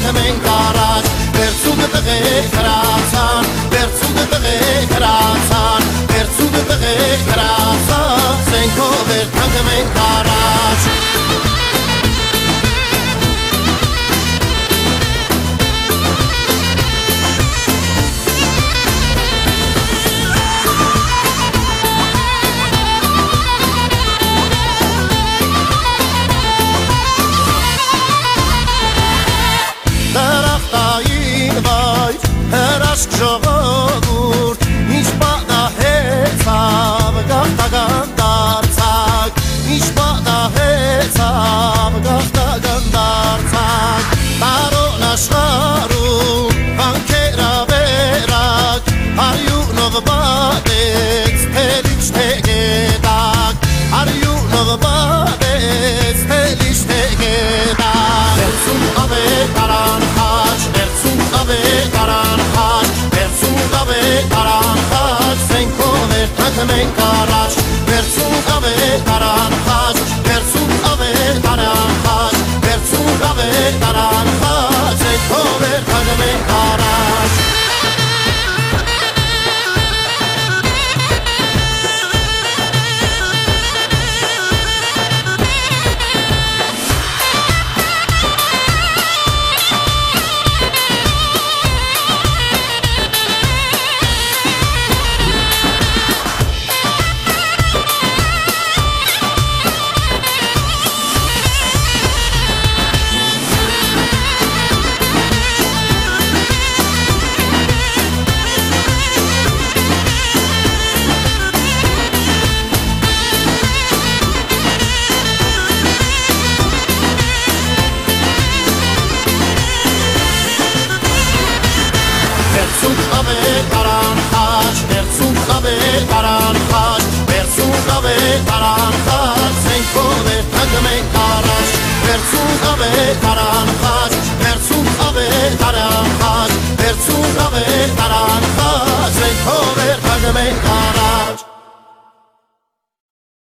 թմեն կարաչ Վերցուգը տղեկ հրացան Վերցուգը տղեկ հրացան Վերցուգը տղեկ հրացան Սենքով երթան թմեն կարաչ Հրաշք ժողովուրդ ինչ պատահեցավ գաղթական դարձակ Ինչ պատահեցավ գաղթական դարձակ Տարոն աշխարում հանքերավերակ Արյունով պատեց թելիչ թեգետակ Արյունով պատեց թելիչ թեգետակ Վերցում ավետ արան խաչ Վերցում ավետ արան Սենքով երթանք մենք առաջ Վերցում ավետ արան խաչ Վերցում ավետ արան խաչ Վերցում ավետ արան խաչ Սենքով երթանք մենք առաջ Վերցում ավետ արան խաչ Վերցում ավետ արան խաչ Վերցում ավետ արան խաչ